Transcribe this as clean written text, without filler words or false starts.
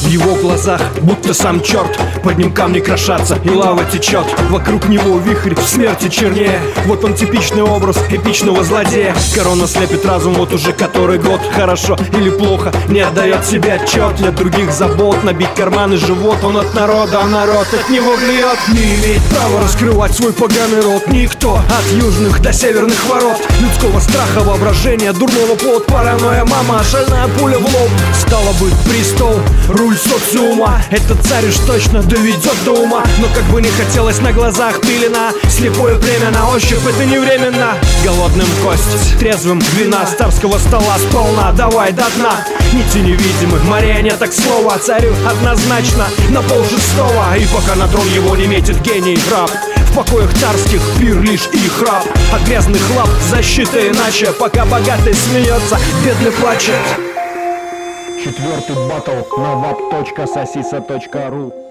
В его глазах будто сам черт, под ним камни крошатся и лава течет. Вокруг него вихрь в смерти чернее. Вот он типичный образ эпичного злодея. Корона слепит разум вот уже который год. Хорошо или плохо, не отдает себе отчет. Для других забот набить карман и живот. Он от народа, а народ от него гниет. Не имеет права раскрывать свой поганый рот никто. От южных до северных ворот. Людского страха, воображения, дурного плод. Паранойя мама, шальная пуля в лоб. Стало быть, престол, руль социума. Этот царь уж точно доведет до ума. Но как бы не хотелось, на глазах пелена. Слепое племя на ощупь, это не временно. Голодным кость, трезвым вина с царского стола сполна. Давай до дна. Нити невидимых, марионеток слова. Царю однозначно на полшестого. И пока на трон его не метит гений раб, в покоях царских пир лишь и храп. От грязных лап защита иначе. Пока богатый смеется, бедный плачет. Четвертый батл на vap.sasisa.ru.